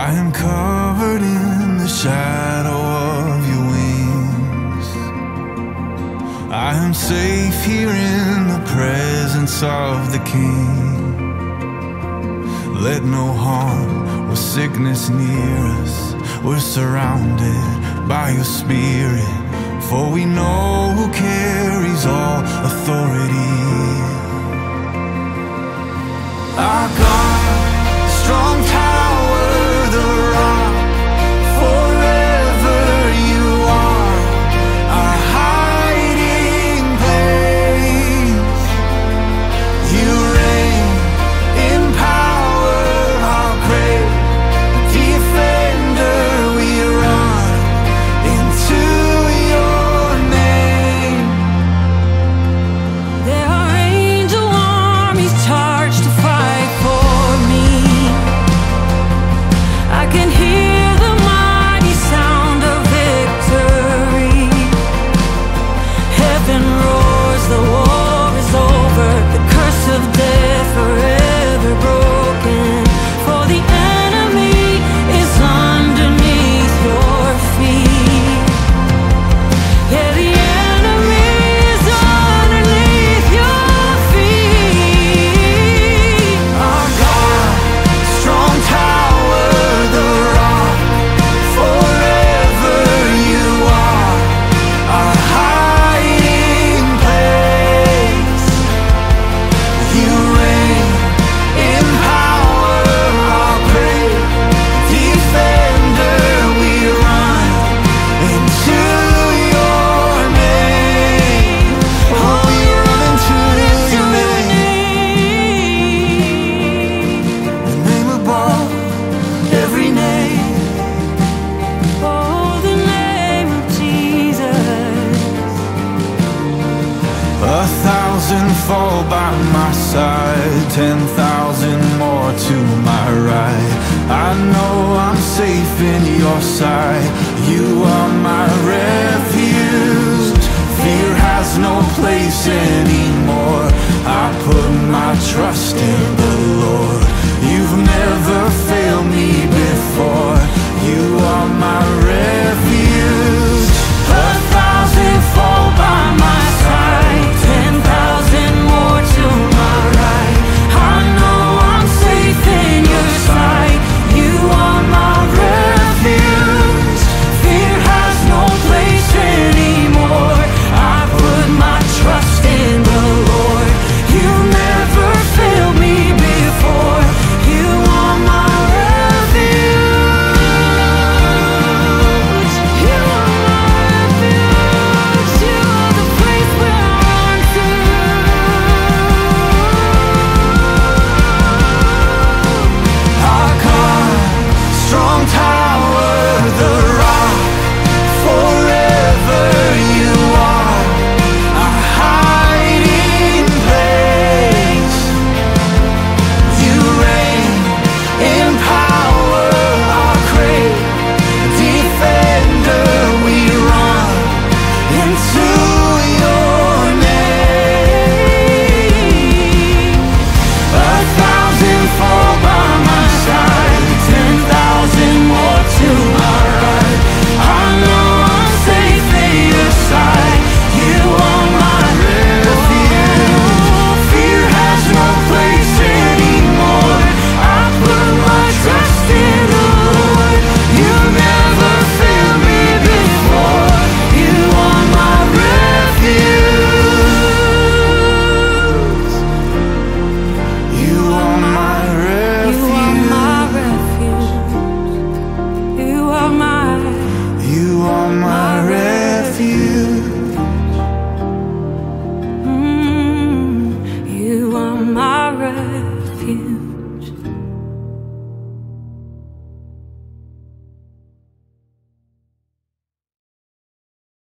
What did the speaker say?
I am covered in the shadow of your wings. I am safe here in the presence of the King. Let no harm or sickness near us. We're surrounded by your Spirit, for we know who carries all authority. Our God, strong tower, the rock, forever you are our hiding place. You reign in power, our great defender. We run into your name. There are angel armies charged to fight for me. I can hear the mighty sound of victory. Heaven roars, the war is over, the curse of death forever broken. For the enemy is underneath your feet. Yeah, the enemy is underneath your feet. Our God, strong tower, the rock, forever you are our hiding place. You reign in power, our great defender. We run into your name. Oh, we run into your name. The name above every name. Oh, the name of Jesus. 1,000 fall by my side, 10,000 more to my right. I know I'm safe in your sight. You are my refuge. Fear has no place anymore. I put my trust in the Lord. You've never